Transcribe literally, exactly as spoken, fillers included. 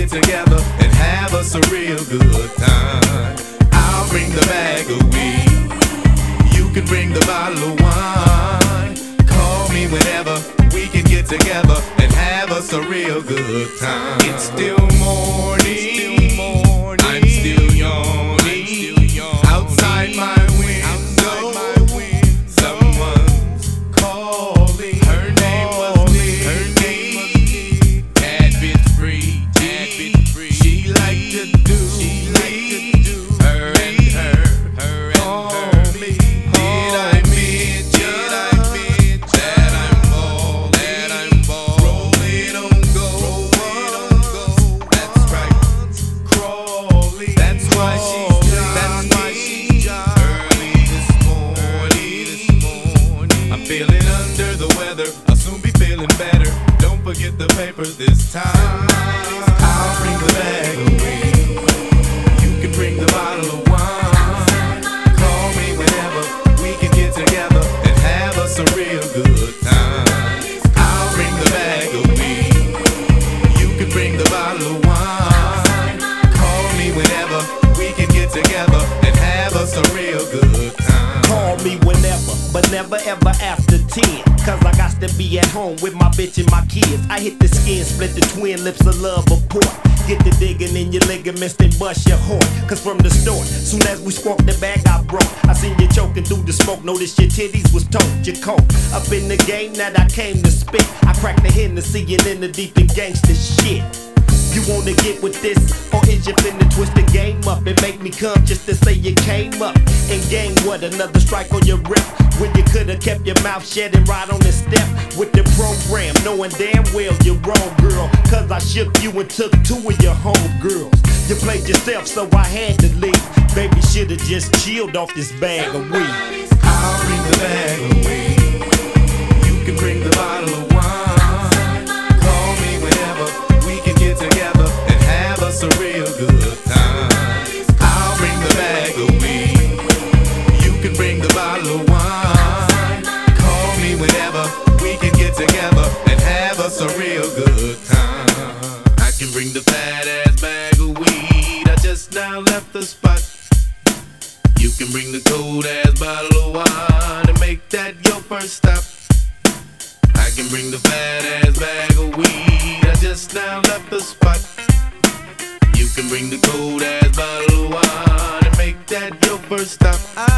together and have us a real good time. I'll bring the bag of weed, you can bring the bottle of wine. Call me whenever, we can get together and have us a real good time. It's still morning, I'm still yawning. Outside my window, someone's calling. Her name was Lee, her name was Lee. Tad bit free, tad bit free. She liked to do, she liked to do. Her and her, her and her. Did I mention, did I mention that I'm bald, that I'm bald? Rolling on go, rolling on go. That's right, crawling. That's why she's that's why she's early this morning, this morning. I'm feeling under the weather, I'll soon be feeling better. Don't forget the papers this time. I'll bring the bag of weed, you can bring the bottle of wine. Call me whenever, we can get together and have us a real good time. I'll bring the bag of weed, you can bring the bottle of wine. Call me whenever, we can get together and have us a real good time. Call me whenever, but never ever after ten. Cause I got to be at home with my bitch and my kids. I hit the skin, split the twin lips of love apart. Get the digging in your ligaments, then bust your heart. Cause from the start, soon as we sparked the bag I brought, I seen you choking through the smoke. Noticed your titties was told you cold. Up in the game that I came to spit, I cracked the Hennessy and in the deep and gangsta shit. You wanna get with this, or is you finna twist the game up and make me come just to say you came up? And game what, another strike on your rep? When you could've kept your mouth shut and ride on the step with the program, knowing damn well you're wrong, girl. Cause I shook you and took two of your homegirls. You played yourself, so I had to leave. Baby, should've just chilled off this bag of weed. I'll bring the bag of weed, you can bring the bottle of wine. Call me whenever, we can get together and have us a real good time. I'll bring the bag of weed, you can bring the bottle of wine. Call me whenever, we can get together and have us a real good time. I can bring the fat ass bag of weed, I just now left the spot. You can bring the cold ass bottle of wine and make that your first stop. I can bring the fat ass bag of weed, I just now left the spot. You can bring the cold ass bottle of wine and make that your first stop.